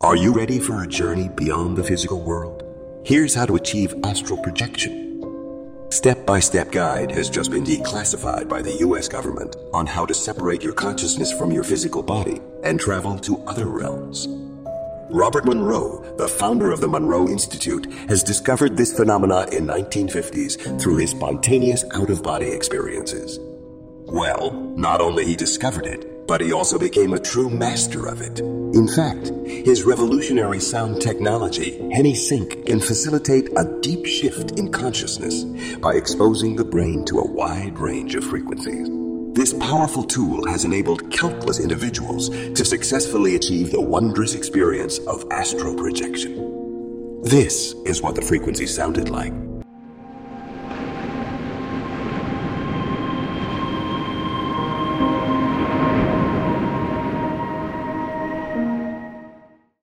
Are you ready for a journey beyond the physical world? Here's how to achieve astral projection. Step-by-step guide has just been declassified by the US government on how to separate your consciousness from your physical body and travel to other realms. Robert Monroe, the founder of the Monroe Institute, has discovered this phenomena in 1950s through his spontaneous out-of-body experiences. Well, not only he discovered it, but he also became a true master of it. In fact, his revolutionary sound technology, HemiSync, can facilitate a deep shift in consciousness by exposing the brain to a wide range of frequencies. This powerful tool has enabled countless individuals to successfully achieve the wondrous experience of astral projection. This is what the frequency sounded like.